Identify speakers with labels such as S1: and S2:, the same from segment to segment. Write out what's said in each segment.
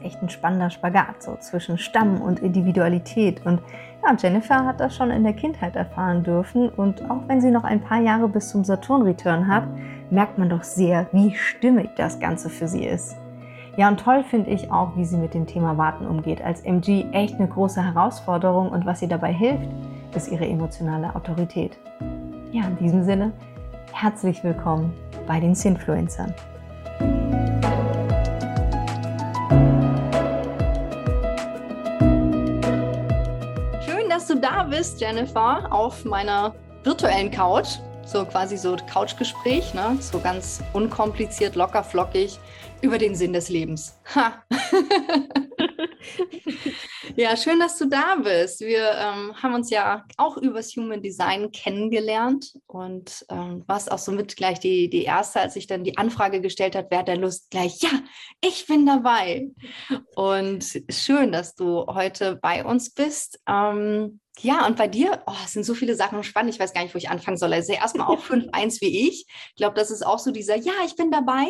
S1: ist echt ein spannender Spagat, so zwischen Stamm und Individualität. Und ja, Jennifer hat das schon in der Kindheit erfahren dürfen. Und auch wenn sie noch ein paar Jahre bis zum Saturn-Return hat, merkt man doch sehr, wie stimmig das Ganze für sie ist. Ja, und toll finde ich auch, wie sie mit dem Thema Warten umgeht. Als MG echt eine große Herausforderung, und was ihr dabei hilft, ist ihre emotionale Autorität. Ja, in diesem Sinne, herzlich willkommen bei den Synfluencern.
S2: Schön, dass du da bist, Jennifer, auf meiner virtuellen Couch. So quasi so Couchgespräch, ne? So ganz unkompliziert, locker, flockig über den Sinn des Lebens. Ha! Ja, schön, dass du da bist. Wir haben uns ja auch übers Human Design kennengelernt und warst auch somit gleich die Erste, als ich dann die Anfrage gestellt habe, wer hat denn Lust? Gleich, ja, ich bin dabei. Und schön, dass du heute bei uns bist. Ja, und bei dir, es sind so viele Sachen spannend. Ich weiß gar nicht, wo ich anfangen soll. Also erstmal auch 5-1 wie ich. Ich glaube, das ist auch so dieser, ja, ich bin dabei.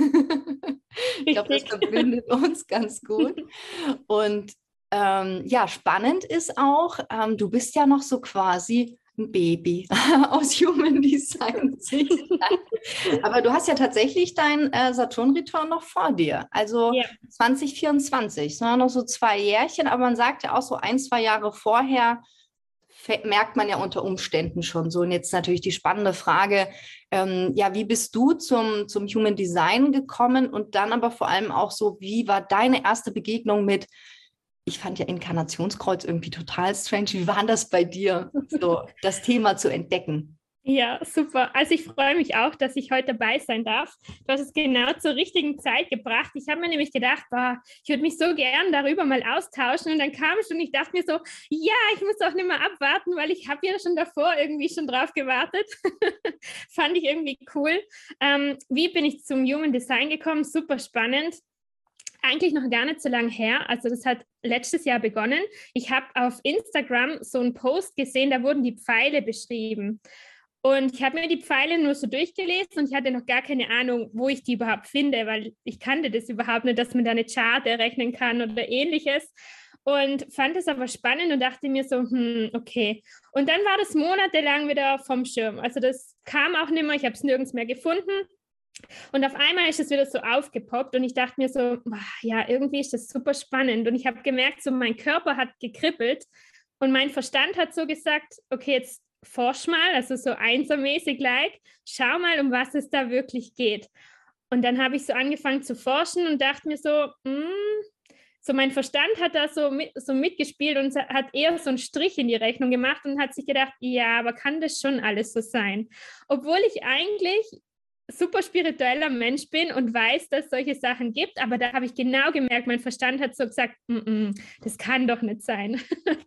S2: Ich glaube, das verbindet uns ganz gut. Und ja, spannend ist auch, du bist ja noch so quasi ein Baby aus Human Design Sicht. Aber du hast ja tatsächlich deinen Saturn-Return noch vor dir. Also ja. 2024, sondern noch so 2 Jährchen, aber man sagt ja auch so 1-2 Jahre vorher, merkt man ja unter Umständen schon so. Und jetzt natürlich die spannende Frage, ja, wie bist du zum Human Design gekommen und dann aber vor allem auch so, wie war deine erste Begegnung mit, ich fand ja Inkarnationskreuz irgendwie total strange. Wie war das bei dir, so das Thema zu entdecken?
S3: Ja, super. Also ich freue mich auch, dass ich heute dabei sein darf. Du hast es genau zur richtigen Zeit gebracht. Ich habe mir nämlich gedacht, ich würde mich so gern darüber mal austauschen. Und dann kam es und ich dachte mir so, ja, ich muss auch nicht mehr abwarten, weil ich habe ja schon davor irgendwie schon drauf gewartet. Fand ich irgendwie cool. Wie bin ich zum Human Design gekommen? Super spannend. Eigentlich noch gar nicht so lange her, also das hat letztes Jahr begonnen. Ich habe auf Instagram so einen Post gesehen, da wurden die Pfeile beschrieben. Und ich habe mir die Pfeile nur so durchgelesen und ich hatte noch gar keine Ahnung, wo ich die überhaupt finde, weil ich kannte das überhaupt nicht, dass man da eine Chart errechnen kann oder ähnliches. Und fand es aber spannend und dachte mir so, okay. Und dann war das monatelang wieder vom Schirm. Also das kam auch nicht mehr, ich habe es nirgends mehr gefunden. Und auf einmal ist es wieder so aufgepoppt und ich dachte mir so, ja, irgendwie ist das super spannend. Und ich habe gemerkt, so mein Körper hat gekribbelt und mein Verstand hat so gesagt, okay, jetzt forsch mal, also so einsermäßig schau mal, um was es da wirklich geht. Und dann habe ich so angefangen zu forschen und dachte mir so, so mein Verstand hat da so mitgespielt und hat eher so einen Strich in die Rechnung gemacht und hat sich gedacht, ja, aber kann das schon alles so sein? Obwohl ich eigentlich super spiritueller Mensch bin und weiß, dass es solche Sachen gibt, aber da habe ich genau gemerkt, mein Verstand hat so gesagt, das kann doch nicht sein.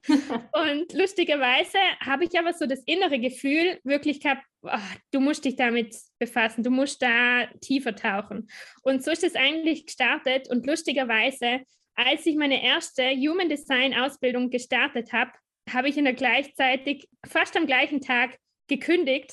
S3: Und lustigerweise habe ich aber so das innere Gefühl wirklich gehabt, du musst dich damit befassen, du musst da tiefer tauchen. Und so ist es eigentlich gestartet und lustigerweise, als ich meine erste Human Design Ausbildung gestartet habe, habe ich gleichzeitig, fast am gleichen Tag, gekündigt,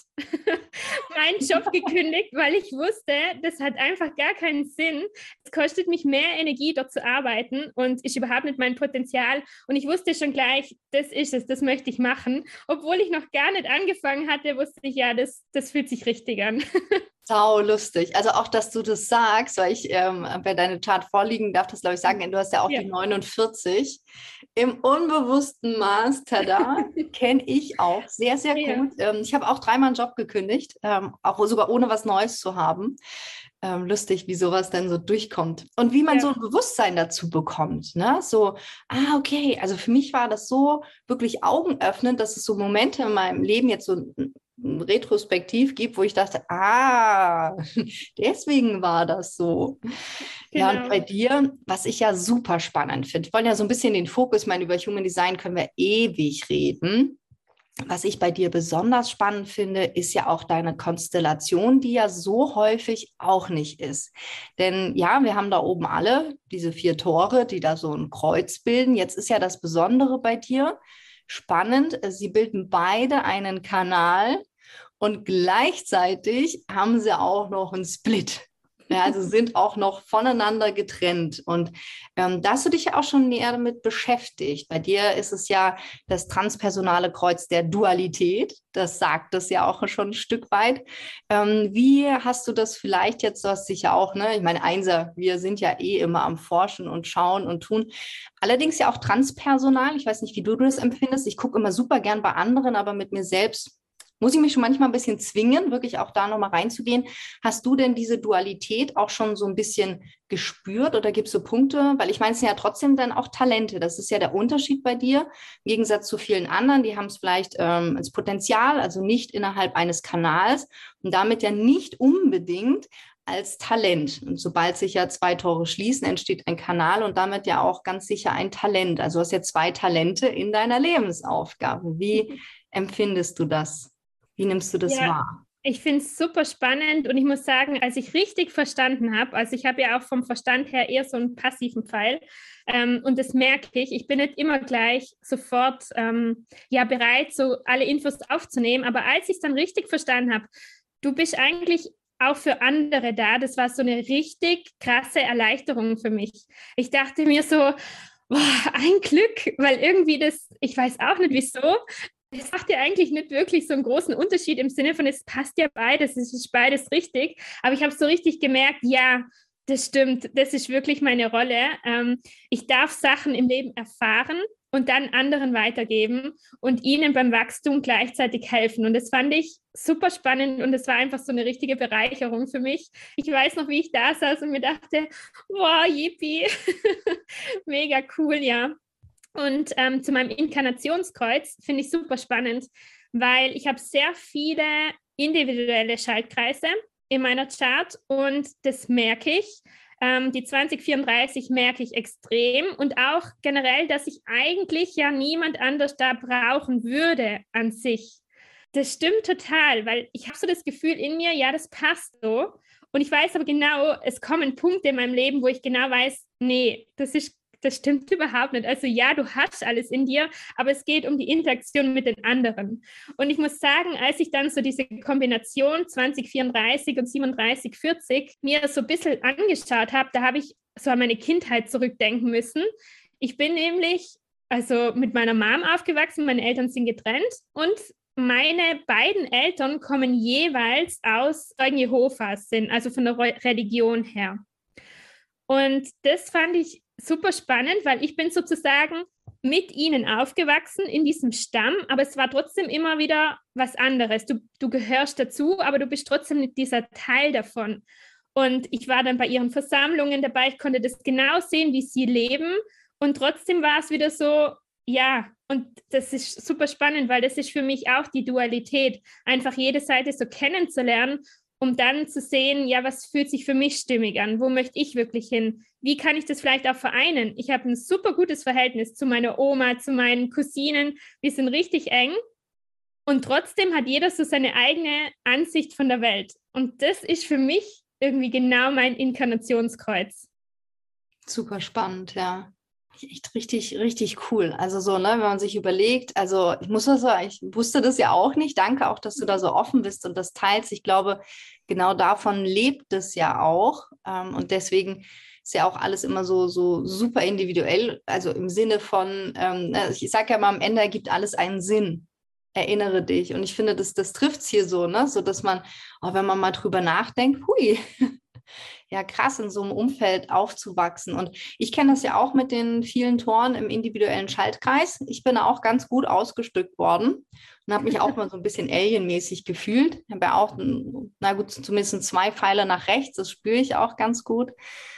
S3: meinen Job gekündigt, weil ich wusste, das hat einfach gar keinen Sinn. Es kostet mich mehr Energie, dort zu arbeiten und ist überhaupt nicht mein Potenzial. Und ich wusste schon gleich, das ist es, das möchte ich machen. Obwohl ich noch gar nicht angefangen hatte, wusste ich, ja, das fühlt sich richtig an.
S2: Sau lustig. Also auch, dass du das sagst, weil ich bei deiner Chart vorliegen darf, das glaube ich sagen, du hast ja auch die 49. Im unbewussten Maß, tada, kenne ich auch sehr, sehr gut. Ich habe auch 3-mal einen Job gekündigt, auch sogar ohne was Neues zu haben. Lustig, wie sowas dann so durchkommt. Und wie man so ein Bewusstsein dazu bekommt. Ne? So, okay, also für mich war das so wirklich augenöffnend, dass es so Momente in meinem Leben jetzt so retrospektiv gibt, wo ich dachte, deswegen war das so. Genau. Ja, und bei dir, was ich ja super spannend finde, wir wollen ja so ein bisschen den Fokus, ich meine, über Human Design können wir ewig reden. Was ich bei dir besonders spannend finde, ist ja auch deine Konstellation, die ja so häufig auch nicht ist. Denn ja, wir haben da oben alle diese 4 Tore, die da so ein Kreuz bilden. Jetzt ist ja das Besondere bei dir, spannend, sie bilden beide einen Kanal und gleichzeitig haben sie auch noch einen Split. Ja, also sind auch noch voneinander getrennt. Und da hast du dich ja auch schon näher damit beschäftigt. Bei dir ist es ja das transpersonale Kreuz der Dualität. Das sagt es ja auch schon ein Stück weit. Wie hast du das vielleicht jetzt, du hast dich ja auch, ne, ich meine, Einser, wir sind ja eh immer am Forschen und Schauen und Tun. Allerdings ja auch transpersonal. Ich weiß nicht, wie du das empfindest. Ich gucke immer super gern bei anderen, aber mit mir selbst muss ich mich schon manchmal ein bisschen zwingen, wirklich auch da nochmal reinzugehen. Hast du denn diese Dualität auch schon so ein bisschen gespürt oder gibt es so Punkte? Weil ich meine, es sind ja trotzdem dann auch Talente. Das ist ja der Unterschied bei dir. Im Gegensatz zu vielen anderen, die haben es vielleicht als Potenzial, also nicht innerhalb eines Kanals und damit ja nicht unbedingt als Talent. Und sobald sich ja zwei Tore schließen, entsteht ein Kanal und damit ja auch ganz sicher ein Talent. Also du hast ja zwei Talente in deiner Lebensaufgabe. Wie empfindest du das? Wie nimmst du das
S3: Ja,
S2: wahr?
S3: ich finde es super spannend und ich muss sagen, als ich richtig verstanden habe, also ich habe ja auch vom Verstand her eher so einen passiven Pfeil und das merke ich bin nicht immer gleich sofort ja bereit, so alle Infos aufzunehmen, aber als ich es dann richtig verstanden habe, du bist eigentlich auch für andere da, das war so eine richtig krasse Erleichterung für mich. Ich dachte mir so, boah, ein Glück, weil irgendwie das, ich weiß auch nicht wieso, es macht ja eigentlich nicht wirklich so einen großen Unterschied im Sinne von, es passt ja beides, es ist beides richtig. Aber ich habe so richtig gemerkt, ja, das stimmt, das ist wirklich meine Rolle. Ich darf Sachen im Leben erfahren und dann anderen weitergeben und ihnen beim Wachstum gleichzeitig helfen. Und das fand ich super spannend und es war einfach so eine richtige Bereicherung für mich. Ich weiß noch, wie ich da saß und mir dachte, wow, yippie, mega cool, ja. Und zu meinem Inkarnationskreuz finde ich super spannend, weil ich habe sehr viele individuelle Schaltkreise in meiner Chart und das merke ich. Die 2034 merke ich extrem und auch generell, dass ich eigentlich ja niemand anders da brauchen würde an sich. Das stimmt total, weil ich habe so das Gefühl in mir, ja, das passt so. Und ich weiß aber genau, es kommen Punkte in meinem Leben, wo ich genau weiß, nee, das stimmt überhaupt nicht. Also ja, du hast alles in dir, aber es geht um die Interaktion mit den anderen. Und ich muss sagen, als ich dann so diese Kombination 2034 und 3740 mir so ein bisschen angeschaut habe, da habe ich so an meine Kindheit zurückdenken müssen. Ich bin nämlich also mit meiner Mom aufgewachsen, meine Eltern sind getrennt und meine beiden Eltern kommen jeweils aus Zeugen Jehovas, also von der Religion her. Und das fand ich super spannend, weil ich bin sozusagen mit ihnen aufgewachsen in diesem Stamm, aber es war trotzdem immer wieder was anderes. Du gehörst dazu, aber du bist trotzdem nicht dieser Teil davon. Und ich war dann bei ihren Versammlungen dabei, ich konnte das genau sehen, wie sie leben. Und trotzdem war es wieder so, ja, und das ist super spannend, weil das ist für mich auch die Dualität, einfach jede Seite so kennenzulernen, um dann zu sehen, ja, was fühlt sich für mich stimmig an? Wo möchte ich wirklich hin? Wie kann ich das vielleicht auch vereinen? Ich habe ein super gutes Verhältnis zu meiner Oma, zu meinen Cousinen. Wir sind richtig eng. Und trotzdem hat jeder so seine eigene Ansicht von der Welt. Und das ist für mich irgendwie genau mein Inkarnationskreuz.
S2: Super spannend, ja. Echt richtig, richtig cool. Also so, ne, wenn man sich überlegt, also ich muss das sagen, ich wusste das ja auch nicht. Danke auch, dass du da so offen bist und das teilst. Ich glaube, genau davon lebt es ja auch. Und deswegen ist ja auch alles immer so super individuell. Also im Sinne von, ich sage ja mal, am Ende ergibt alles einen Sinn. Erinnere dich. Und ich finde, das trifft es hier so, ne? So dass man, auch wenn man mal drüber nachdenkt, hui, ja, krass, in so einem Umfeld aufzuwachsen. Und ich kenne das ja auch mit den vielen Toren im individuellen Schaltkreis. Ich bin auch ganz gut ausgestückt worden und habe mich auch mal so ein bisschen alienmäßig gefühlt. Ich habe ja auch, na gut, zumindest 2 Pfeile nach rechts, das spüre ich auch ganz gut.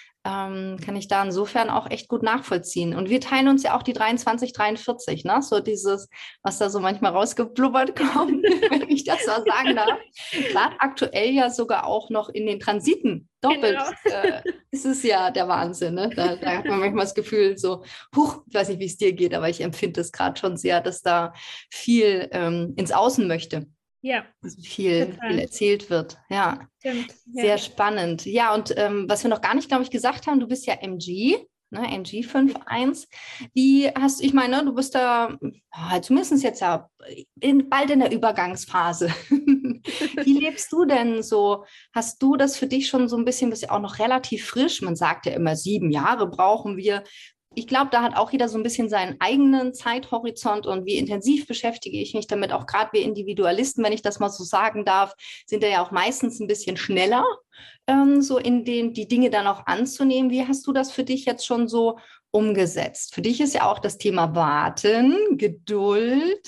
S2: Kann ich da insofern auch echt gut nachvollziehen. Und wir teilen uns ja auch die 2343, ne? So dieses, was da so manchmal rausgeblubbert kommt, wenn ich das so sagen darf. Gerade aktuell ja sogar auch noch in den Transiten doppelt. Genau. Ist es ja der Wahnsinn, ne? Da hat man manchmal das Gefühl so, huch, ich weiß nicht, wie es dir geht, aber ich empfinde es gerade schon sehr, dass da viel ins Außen möchte.
S3: Ja.
S2: Also viel erzählt wird. Ja,
S3: stimmt. Ja.
S2: Sehr spannend. Ja, und was wir noch gar nicht, glaube ich, gesagt haben, du bist ja MG. ne, NG51. Wie hast du, ich meine, du bist da zumindest jetzt ja bald in der Übergangsphase. Wie lebst du denn so? Hast du das für dich schon so ein bisschen, bist ja auch noch relativ frisch? Man sagt ja immer, 7 Jahre brauchen wir. Ich glaube, da hat auch jeder so ein bisschen seinen eigenen Zeithorizont und wie intensiv beschäftige ich mich damit. Auch gerade wir Individualisten, wenn ich das mal so sagen darf, sind ja auch meistens ein bisschen schneller, so in die Dinge dann auch anzunehmen. Wie hast du das für dich jetzt schon so umgesetzt? Für dich ist ja auch das Thema Warten, Geduld.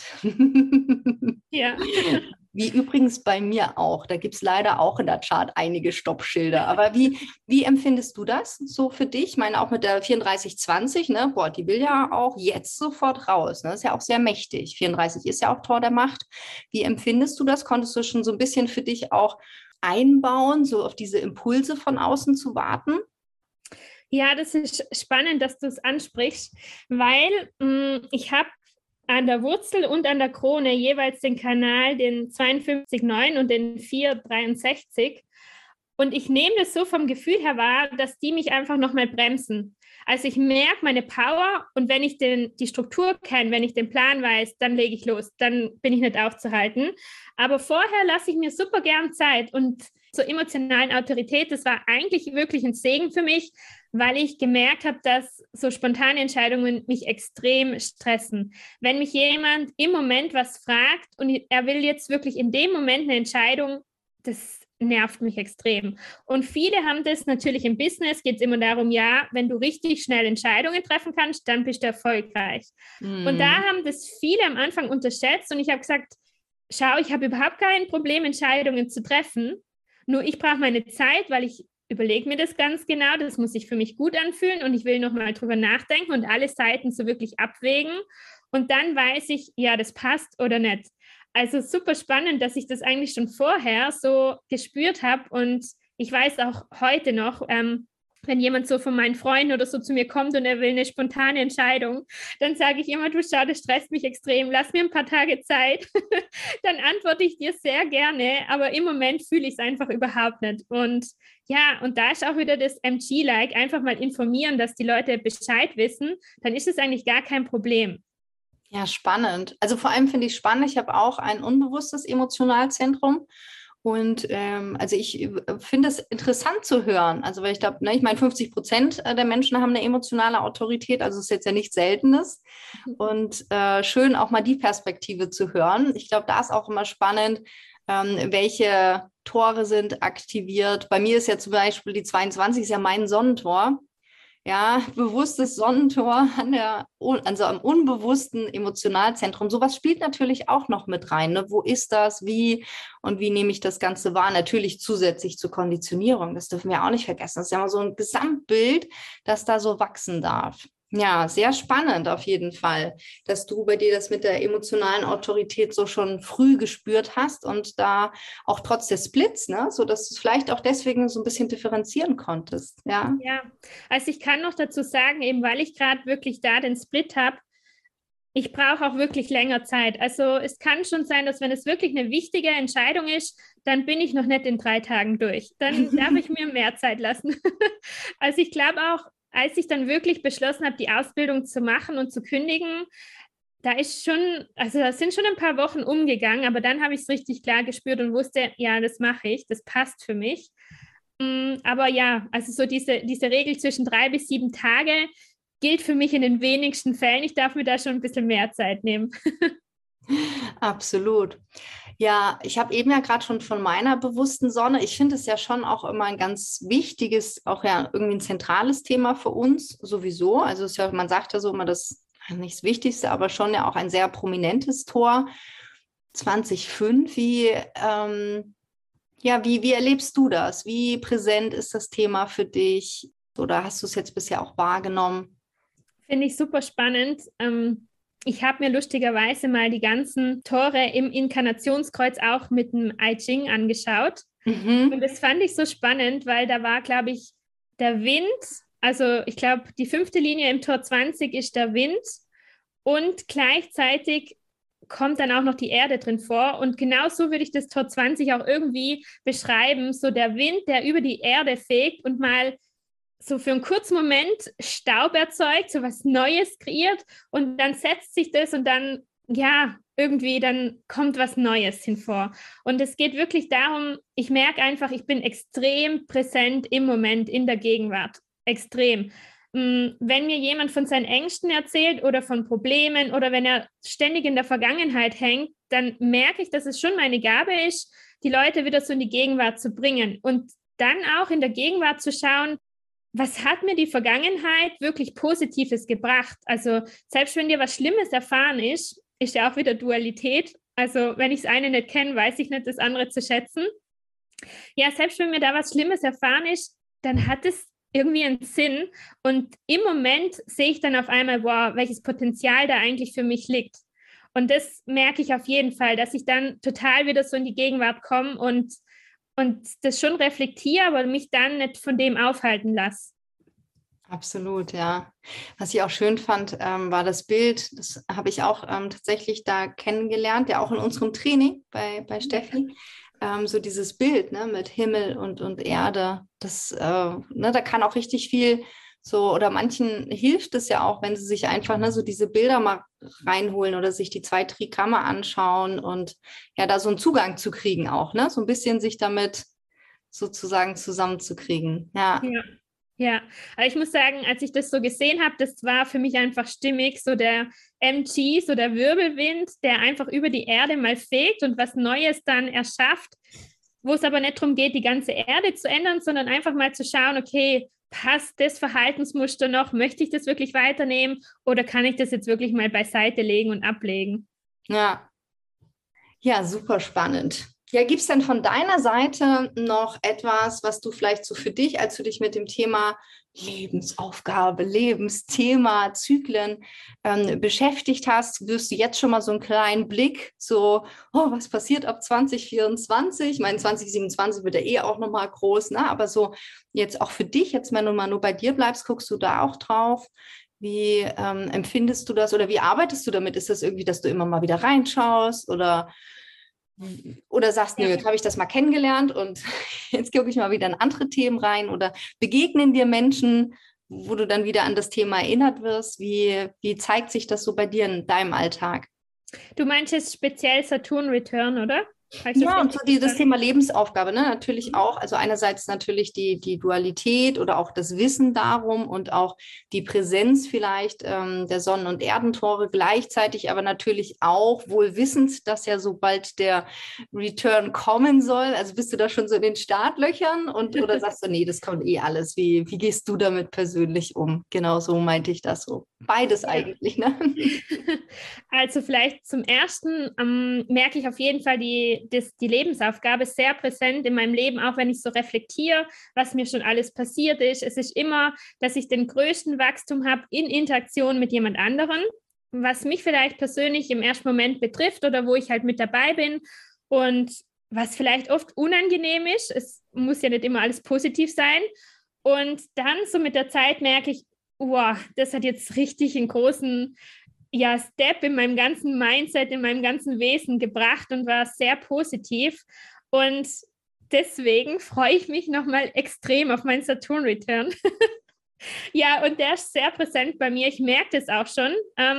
S3: Ja.
S2: Wie übrigens bei mir auch. Da gibt es leider auch in der Chart einige Stoppschilder. Aber wie empfindest du das so für dich? Ich meine, auch mit der 3420, ne? Boah, die will ja auch jetzt sofort raus. Ne? Das ist ja auch sehr mächtig. 34 ist ja auch Tor der Macht. Wie empfindest du das? Konntest du schon so ein bisschen für dich auch einbauen, so auf diese Impulse von außen zu warten?
S3: Ja, das ist spannend, dass du es ansprichst, weil ich habe an der Wurzel und an der Krone jeweils den Kanal, den 52,9 und den 4,63. Und ich nehme das so vom Gefühl her wahr, dass die mich einfach nochmal bremsen. Also ich merke meine Power und wenn ich die Struktur kenne, wenn ich den Plan weiß, dann lege ich los, dann bin ich nicht aufzuhalten. Aber vorher lasse ich mir super gern Zeit und zur emotionalen Autorität, das war eigentlich wirklich ein Segen für mich, weil ich gemerkt habe, dass so spontane Entscheidungen mich extrem stressen. Wenn mich jemand im Moment was fragt und er will jetzt wirklich in dem Moment eine Entscheidung, das nervt mich extrem. Und viele haben das natürlich im Business, geht es immer darum, ja, wenn du richtig schnell Entscheidungen treffen kannst, dann bist du erfolgreich. Und da haben das viele am Anfang unterschätzt und ich habe gesagt, schau, ich habe überhaupt kein Problem, Entscheidungen zu treffen, nur ich brauche meine Zeit, weil ich überlege mir das ganz genau, das muss sich für mich gut anfühlen und ich will nochmal drüber nachdenken und alle Seiten so wirklich abwägen und dann weiß ich, ja, das passt oder nicht. Also super spannend, dass ich das eigentlich schon vorher so gespürt habe und ich weiß auch heute noch, wenn jemand so von meinen Freunden oder so zu mir kommt und er will eine spontane Entscheidung, dann sage ich immer, du schau, das stresst mich extrem, lass mir ein paar Tage Zeit. Dann antworte ich dir sehr gerne, aber im Moment fühle ich es einfach überhaupt nicht. Und ja, und da ist auch wieder das MG-like, einfach mal informieren, dass die Leute Bescheid wissen, dann ist es eigentlich gar kein Problem.
S2: Ja, spannend. Also vor allem finde ich spannend, ich habe auch ein unbewusstes Emotionalzentrum. Und also ich finde es interessant zu hören. Also weil ich glaube, ne, ich meine, 50% der Menschen haben eine emotionale Autorität, also ist jetzt ja nichts Seltenes. Und schön auch mal die Perspektive zu hören. Ich glaube, da ist auch immer spannend, welche Tore sind aktiviert. Bei mir ist ja zum Beispiel die 22, ist ja mein Sonnentor. Ja, bewusstes Sonnentor also am unbewussten Emotionalzentrum. Sowas spielt natürlich auch noch mit rein. Ne? Wo ist das? Wie? Und wie nehme ich das Ganze wahr? Natürlich zusätzlich zur Konditionierung. Das dürfen wir auch nicht vergessen. Das ist ja immer so ein Gesamtbild, das da so wachsen darf. Ja, sehr spannend auf jeden Fall, dass du bei dir das mit der emotionalen Autorität so schon früh gespürt hast und da auch trotz des Splits, ne, so dass du es vielleicht auch deswegen so ein bisschen differenzieren konntest. Ja,
S3: ja, also ich kann noch dazu sagen, eben weil ich gerade wirklich da den Split habe, ich brauche auch wirklich länger Zeit. Also es kann schon sein, dass wenn es wirklich eine wichtige Entscheidung ist, dann bin ich noch nicht in 3 Tagen durch. Dann darf ich mir mehr Zeit lassen. Also ich glaube auch, als ich dann wirklich beschlossen habe, die Ausbildung zu machen und zu kündigen, da sind schon ein paar Wochen umgegangen, aber dann habe ich es richtig klar gespürt und wusste, ja, das mache ich, das passt für mich. Aber ja, also so diese Regel zwischen 3 bis 7 Tage gilt für mich in den wenigsten Fällen. Ich darf mir da schon ein bisschen mehr Zeit nehmen.
S2: absolut. Ja, ich habe eben ja gerade schon von meiner bewussten Sonne. Ich finde es ja schon auch immer ein ganz wichtiges, auch ja irgendwie ein zentrales Thema für uns sowieso. Also es ist ja, man sagt ja so immer, das nicht das Wichtigste, aber schon ja auch ein sehr prominentes Tor. 2005, wie erlebst du das? Wie präsent ist das Thema für dich? Oder hast du es jetzt bisher auch wahrgenommen?
S3: Finde ich super spannend. Ich habe mir lustigerweise mal die ganzen Tore im Inkarnationskreuz auch mit dem I Ching angeschaut. Und das fand ich so spannend, weil da war, glaube ich, der Wind, also ich glaube, die 5. Linie im Tor 20 ist der Wind und gleichzeitig kommt dann auch noch die Erde drin vor. Und genau so würde ich das Tor 20 auch irgendwie beschreiben, so der Wind, der über die Erde fegt und mal so für einen kurzen Moment Staub erzeugt, so was Neues kreiert und dann setzt sich das und dann, ja, irgendwie dann kommt was Neues hinvor. Und es geht wirklich darum, ich merke einfach, ich bin extrem präsent im Moment, in der Gegenwart. Extrem. Wenn mir jemand von seinen Ängsten erzählt oder von Problemen oder wenn er ständig in der Vergangenheit hängt, dann merke ich, dass es schon meine Gabe ist, die Leute wieder so in die Gegenwart zu bringen und dann auch in der Gegenwart zu schauen, was hat mir die Vergangenheit wirklich Positives gebracht? Also selbst wenn dir was Schlimmes erfahren ist ja auch wieder Dualität. Also wenn ich das eine nicht kenne, weiß ich nicht, das andere zu schätzen. Ja, selbst wenn mir da was Schlimmes erfahren ist, dann hat es irgendwie einen Sinn. Und im Moment sehe ich dann auf einmal, wow, welches Potenzial da eigentlich für mich liegt. Und das merke ich auf jeden Fall, dass ich dann total wieder so in die Gegenwart komme und das schon reflektiere, aber mich dann nicht von dem aufhalten lasse.
S2: Absolut, ja. Was ich auch schön fand, war das Bild, das habe ich auch tatsächlich da kennengelernt, ja auch in unserem Training bei Steffi. So dieses Bild, ne, mit Himmel und Erde, das, ne, da kann auch richtig viel so, oder manchen hilft es ja auch, wenn sie sich einfach, ne, so diese Bilder mal reinholen oder sich die 2 Trigramme anschauen und ja, da so einen Zugang zu kriegen auch, ne, so ein bisschen sich damit sozusagen zusammenzukriegen, ja.
S3: Ja, aber ich muss sagen, als ich das so gesehen habe, das war für mich einfach stimmig, so der MG, so der Wirbelwind, der einfach über die Erde mal fegt und was Neues dann erschafft, wo es aber nicht darum geht, die ganze Erde zu ändern, sondern einfach mal zu schauen, okay, passt das Verhaltensmuster noch, möchte ich das wirklich weiternehmen oder kann ich das jetzt wirklich mal beiseite legen und ablegen?
S2: Ja, ja, super spannend. Ja, gibt es denn von deiner Seite noch etwas, was du vielleicht so für dich, als du dich mit dem Thema Lebensaufgabe, Lebensthema, Zyklen beschäftigt hast, wirst du jetzt schon mal so einen kleinen Blick, so, oh, was passiert ab 2024? Ich meine, 2027 wird ja eh auch nochmal groß, ne? Aber so jetzt auch für dich, jetzt wenn du mal nur bei dir bleibst, guckst du da auch drauf? Wie empfindest du das oder wie arbeitest du damit? Ist das irgendwie, dass du immer mal wieder reinschaust oder sagst, nö, jetzt habe ich das mal kennengelernt und jetzt gucke ich mal wieder in andere Themen rein oder begegnen dir Menschen, wo du dann wieder an das Thema erinnert wirst? Wie zeigt sich das so bei dir in deinem Alltag?
S3: Du meinst jetzt speziell Saturn Return, oder?
S2: Ja, und so das Thema Lebensaufgabe, ne? Natürlich auch, also einerseits natürlich die Dualität oder auch das Wissen darum und auch die Präsenz vielleicht der Sonnen- und Erdentore gleichzeitig, aber natürlich auch wohl wissend, dass ja sobald der Return kommen soll, also bist du da schon so in den Startlöchern oder sagst du, nee, das kommt eh alles. Wie gehst du damit persönlich um? Genau so meinte ich das so. Beides eigentlich, ne?
S3: Also vielleicht zum Ersten merke ich auf jeden Fall die Lebensaufgabe sehr präsent in meinem Leben, auch wenn ich so reflektiere, was mir schon alles passiert ist. Es ist immer, dass ich den größten Wachstum habe in Interaktion mit jemand anderem, was mich vielleicht persönlich im ersten Moment betrifft oder wo ich halt mit dabei bin und was vielleicht oft unangenehm ist. Es muss ja nicht immer alles positiv sein. Und dann so mit der Zeit merke ich, wow, das hat jetzt richtig einen großen Step in meinem ganzen Mindset, in meinem ganzen Wesen gebracht und war sehr positiv. Und deswegen freue ich mich nochmal extrem auf meinen Saturn-Return. Ja, und der ist sehr präsent bei mir. Ich merke das auch schon.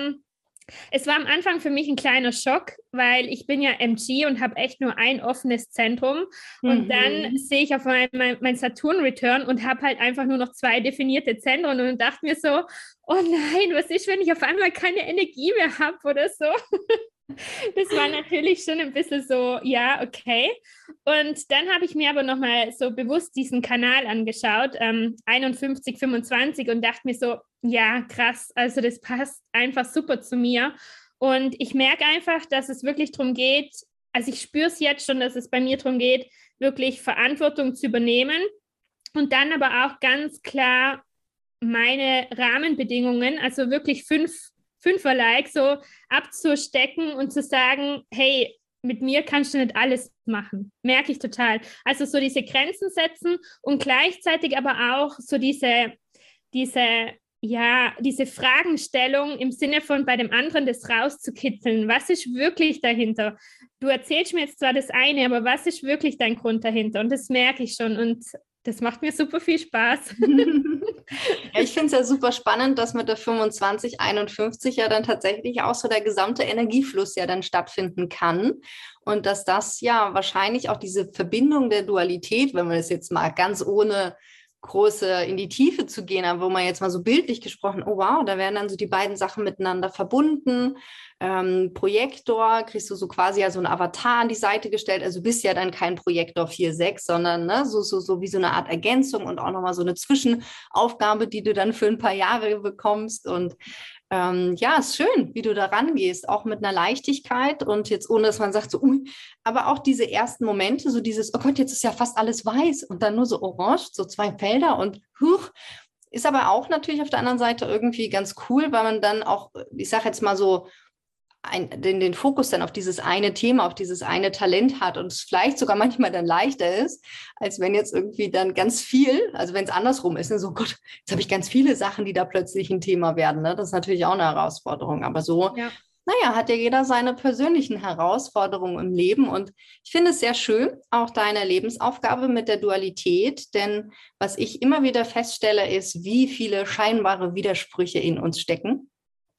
S3: Es war am Anfang für mich ein kleiner Schock, weil ich bin ja MG und habe echt nur ein offenes Zentrum. Und dann sehe ich auf mein Saturn-Return und habe halt einfach nur noch 2 definierte Zentren und dachte mir so, oh nein, was ist, wenn ich auf einmal keine Energie mehr habe oder so? Das war natürlich schon ein bisschen so, ja, okay. Und dann habe ich mir aber nochmal so bewusst diesen Kanal angeschaut, 5125 und dachte mir so, ja, krass, also das passt einfach super zu mir. Und ich merke einfach, dass es wirklich darum geht, also ich spüre es jetzt schon, dass es bei mir darum geht, wirklich Verantwortung zu übernehmen und dann aber auch ganz klar meine Rahmenbedingungen, also wirklich fünferlei so abzustecken und zu sagen, hey, mit mir kannst du nicht alles machen. Merke ich total. Also so diese Grenzen setzen und gleichzeitig aber auch so diese Fragenstellung im Sinne von bei dem anderen das rauszukitzeln. Was ist wirklich dahinter? Du erzählst mir jetzt zwar das eine, aber was ist wirklich dein Grund dahinter? Und das merke ich schon und das macht mir super viel Spaß.
S2: Ja, ich finde es ja super spannend, dass mit der 25, 51 ja dann tatsächlich auch so der gesamte Energiefluss ja dann stattfinden kann. Und dass das ja wahrscheinlich auch diese Verbindung der Dualität, wenn man es jetzt mal ganz ohne große in die Tiefe zu gehen, aber wo man jetzt mal so bildlich gesprochen, oh wow, da werden dann so die beiden Sachen miteinander verbunden. Projektor, kriegst du so quasi ja so ein Avatar an die Seite gestellt. Also bist ja dann kein Projektor 4.6, sondern ne, so wie so eine Art Ergänzung und auch nochmal so eine Zwischenaufgabe, die du dann für ein paar Jahre bekommst. Und ja, ist schön, wie du da rangehst, auch mit einer Leichtigkeit und jetzt ohne, dass man sagt, so, ui, aber auch diese ersten Momente, so dieses, oh Gott, jetzt ist ja fast alles weiß und dann nur so orange, so 2 Felder und huch, ist aber auch natürlich auf der anderen Seite irgendwie ganz cool, weil man dann auch, ich sage jetzt mal so, den Fokus dann auf dieses eine Thema, auf dieses eine Talent hat und es vielleicht sogar manchmal dann leichter ist, als wenn jetzt irgendwie dann ganz viel, also wenn es andersrum ist, ne, so Gott, jetzt habe ich ganz viele Sachen, die da plötzlich ein Thema werden. Ne? Das ist natürlich auch eine Herausforderung, aber so, ja. Naja, hat ja jeder seine persönlichen Herausforderungen im Leben und ich finde es sehr schön, auch deine Lebensaufgabe mit der Dualität, denn was ich immer wieder feststelle, ist, wie viele scheinbare Widersprüche in uns stecken.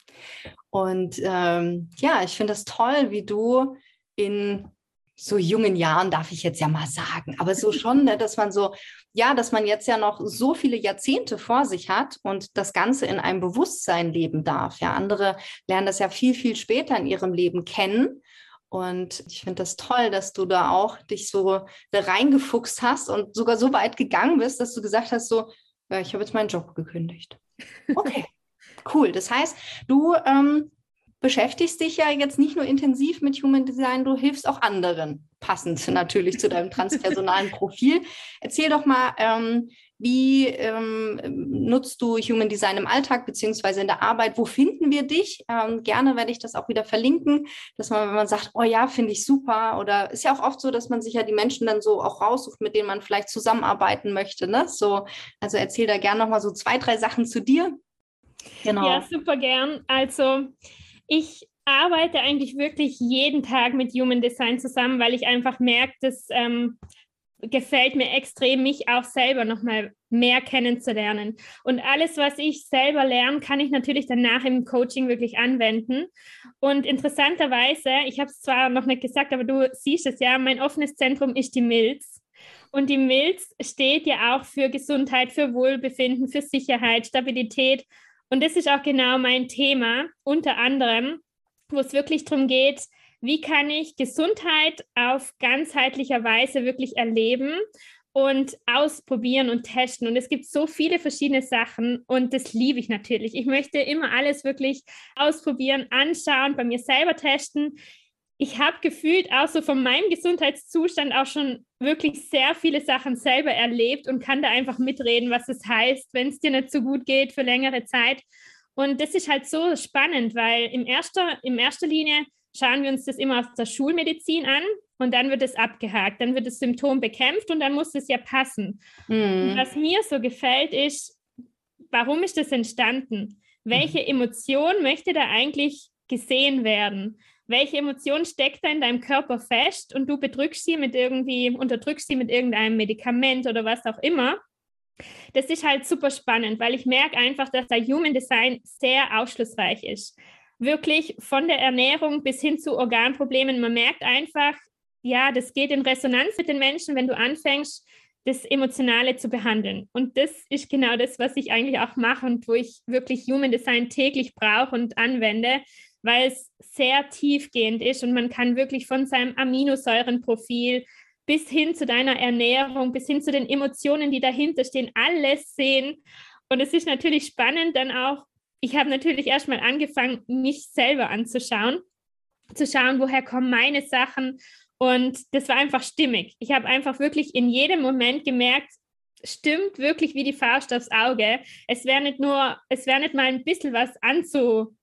S2: Und ja, ich finde das toll, wie du in so jungen Jahren, darf ich jetzt ja mal sagen, aber so schon, ne, dass man so, ja, dass man jetzt ja noch so viele Jahrzehnte vor sich hat und das Ganze in einem Bewusstsein leben darf. Ja, andere lernen das ja viel, viel später in ihrem Leben kennen. Und ich finde das toll, dass du da auch dich so da reingefuchst hast und sogar so weit gegangen bist, dass du gesagt hast, so, ja, ich habe jetzt meinen Job gekündigt. Okay. Cool. Das heißt, du beschäftigst dich ja jetzt nicht nur intensiv mit Human Design, du hilfst auch anderen, passend natürlich zu deinem transpersonalen Profil. Erzähl doch mal, wie nutzt du Human Design im Alltag beziehungsweise in der Arbeit? Wo finden wir dich? Gerne werde ich das auch wieder verlinken, dass man, wenn man sagt, oh ja, finde ich super, oder ist ja auch oft so, dass man sich ja die Menschen dann so auch raussucht, mit denen man vielleicht zusammenarbeiten möchte. Ne? So, also erzähl da gerne nochmal so 2, 3 Sachen zu dir. Genau.
S3: Ja, super gern. Also ich arbeite eigentlich wirklich jeden Tag mit Human Design zusammen, weil ich einfach merke, das gefällt mir extrem, mich auch selber nochmal mehr kennenzulernen. Und alles, was ich selber lerne, kann ich natürlich danach im Coaching wirklich anwenden. Und interessanterweise, ich habe es zwar noch nicht gesagt, aber du siehst es ja, mein offenes Zentrum ist die Milz. Und die Milz steht ja auch für Gesundheit, für Wohlbefinden, für Sicherheit, Stabilität. Und das ist auch genau mein Thema, unter anderem, wo es wirklich darum geht, wie kann ich Gesundheit auf ganzheitlicher Weise wirklich erleben und ausprobieren und testen. Und es gibt so viele verschiedene Sachen und das liebe ich natürlich. Ich möchte immer alles wirklich ausprobieren, anschauen, bei mir selber testen. Ich habe gefühlt auch so von meinem Gesundheitszustand auch schon wirklich sehr viele Sachen selber erlebt und kann da einfach mitreden, was es heißt, wenn es dir nicht so gut geht für längere Zeit. Und das ist halt so spannend, weil in erster Linie schauen wir uns das immer aus der Schulmedizin an und dann wird es abgehakt, dann wird das Symptom bekämpft und dann muss es ja passen. Und was mir so gefällt ist, warum ist das entstanden? Welche Emotion möchte da eigentlich gesehen werden? Welche Emotion steckt da in deinem Körper fest und du unterdrückst sie mit irgendeinem Medikament oder was auch immer. Das ist halt super spannend, weil ich merke einfach, dass der Human Design sehr aufschlussreich ist. Wirklich von der Ernährung bis hin zu Organproblemen. Man merkt einfach, ja, das geht in Resonanz mit den Menschen, wenn du anfängst, das Emotionale zu behandeln. Und das ist genau das, was ich eigentlich auch mache und wo ich wirklich Human Design täglich brauche und anwende, weil es sehr tiefgehend ist und man kann wirklich von seinem Aminosäurenprofil bis hin zu deiner Ernährung, bis hin zu den Emotionen, die dahinter stehen, alles sehen. Und es ist natürlich spannend dann auch, ich habe natürlich erstmal angefangen, mich selber anzuschauen, zu schauen, woher kommen meine Sachen. Und das war einfach stimmig. Ich habe einfach wirklich in jedem Moment gemerkt, stimmt wirklich wie die Faust aufs Auge. Es wäre nicht mal ein bisschen was zu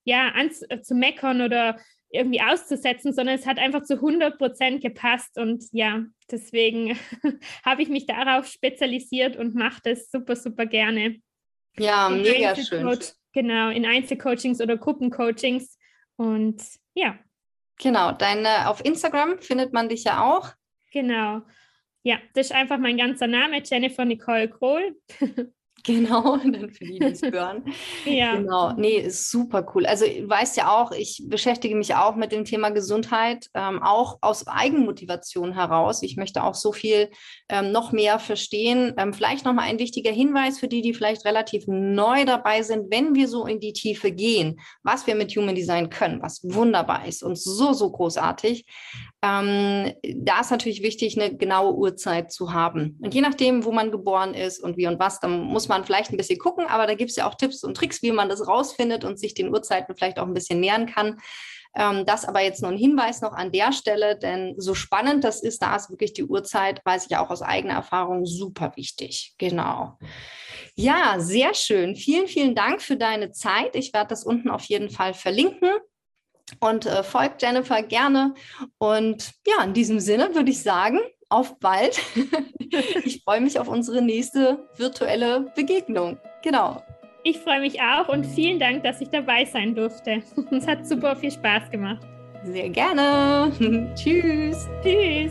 S3: meckern oder irgendwie auszusetzen, sondern es hat einfach zu 100% gepasst und ja, deswegen habe ich mich darauf spezialisiert und mache das super, super gerne.
S2: Ja, mega schön.
S3: Genau, in Einzelcoachings oder Gruppencoachings und ja.
S2: Genau, auf Instagram findet man dich ja auch.
S3: Genau. Ja, das ist einfach mein ganzer Name, Jennifer Nicole Krohl.
S2: Genau, dann für die, die es hören.
S3: Ja.
S2: Genau, nee, ist super cool. Also du weißt ja auch, ich beschäftige mich auch mit dem Thema Gesundheit, auch aus Eigenmotivation heraus. Ich möchte auch so viel noch mehr verstehen. Vielleicht nochmal ein wichtiger Hinweis für die, die vielleicht relativ neu dabei sind, wenn wir so in die Tiefe gehen, was wir mit Human Design können, was wunderbar ist und so, so großartig. Da ist natürlich wichtig, eine genaue Uhrzeit zu haben. Und je nachdem, wo man geboren ist und wie und was, dann muss man vielleicht ein bisschen gucken, aber da gibt es ja auch Tipps und Tricks, wie man das rausfindet und sich den Uhrzeiten vielleicht auch ein bisschen nähern kann. Das aber jetzt nur ein Hinweis noch an der Stelle, denn so spannend das ist, da ist wirklich die Uhrzeit, weiß ich auch aus eigener Erfahrung, super wichtig. Genau. Ja, sehr schön. Vielen, vielen Dank für deine Zeit. Ich werde das unten auf jeden Fall verlinken. Und folgt Jennifer gerne. Und ja, in diesem Sinne würde ich sagen, auf bald. Ich freue mich auf unsere nächste virtuelle Begegnung. Genau.
S3: Ich freue mich auch und vielen Dank, dass ich dabei sein durfte. Es hat super viel Spaß gemacht.
S2: Sehr gerne. Tschüss.
S3: Tschüss.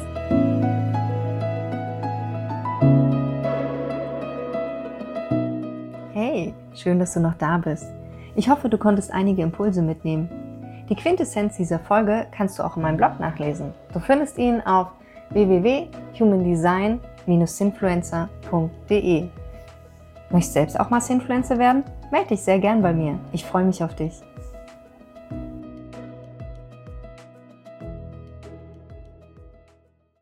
S1: Hey, schön, dass du noch da bist. Ich hoffe, du konntest einige Impulse mitnehmen. Die Quintessenz dieser Folge kannst du auch in meinem Blog nachlesen. Du findest ihn auf www.humandesign-influencer.de. Möchtest selbst auch mal Influencer werden? Melde dich sehr gern bei mir. Ich freue mich auf dich.